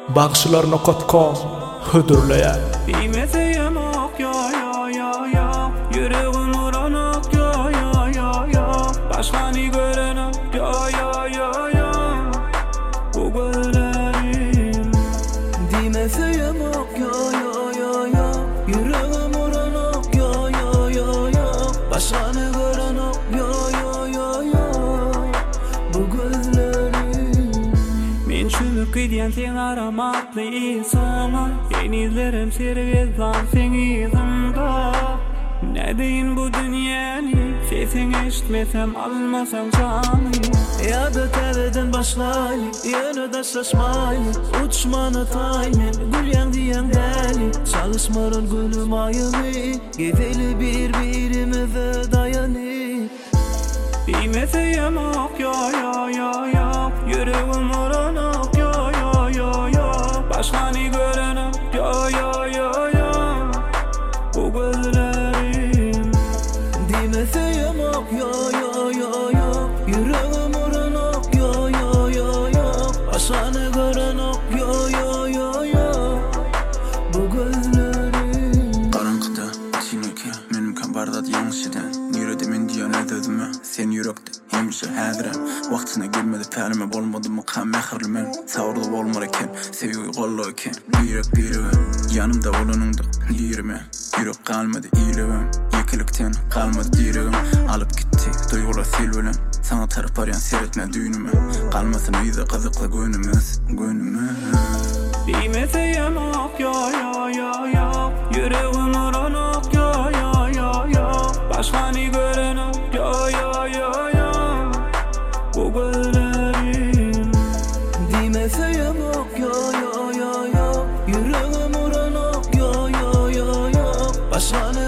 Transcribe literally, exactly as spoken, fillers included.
Bagşylaryna kotkom hödürleýär. Bilmeseyem ok yo yo yo yo, yüreğim uranok yo yo yo yo, başkany görenem yo yo yo yo, bu gözlerim. Bilmeseyem ok yo yo yo yo, yüreğim uranok yo yo yo yo, başkany görenem yo yo yo yo, bu gözlerim. Men çürük gidýän sen aramatly insana, denizlerim servezlan sen izimda. Ne deyin bu dünyany, sesini eşitmesem almasam canı. Ya da teveden başlaylı, yana da şaşmaylı, uçmanı taymen, gülyen diyen deli. Çalışmarın günüm ayını, geveli birbirimize dayanı. Bilmeseyem ok yo yo yo yo, yüreğim uranok yo yo yo yo, başkany görenem yo yo yo yo, bu gözlerim. Demeseyem ok yo yo yo yo, yüreğim uranok yo yo yo yo, başkany görenok yo yo yo yo, bu gözlerim. Karanlıkta içineki benim kan bardat yanlışıdan Yürüdü men diýen ödüdüm sen yürekde hemşe häzirem wagtyna gelmedi pärime bolmady mı kan mehirli men sawrly bolmar eken sevgi gollo eken yürek birigem yanımda bolanыңdy ýürme yürek kalmadı iýlebem ýekilikden kalmadı diýregim alyp gitdi duýgular sil bilen sana tarap barýan seretme düýnüme kalmasyn ýüze gyzykly gönümüz gönümüz. Bilmeseyem ok yo yo yo yo, yüreğim uranok yo yo yo yo, başkany görenem yo yo yo yo, bu gözlerim. Demeseyem ok yo yo yo yo, yüreğim uranok yo yo yo yo, başkany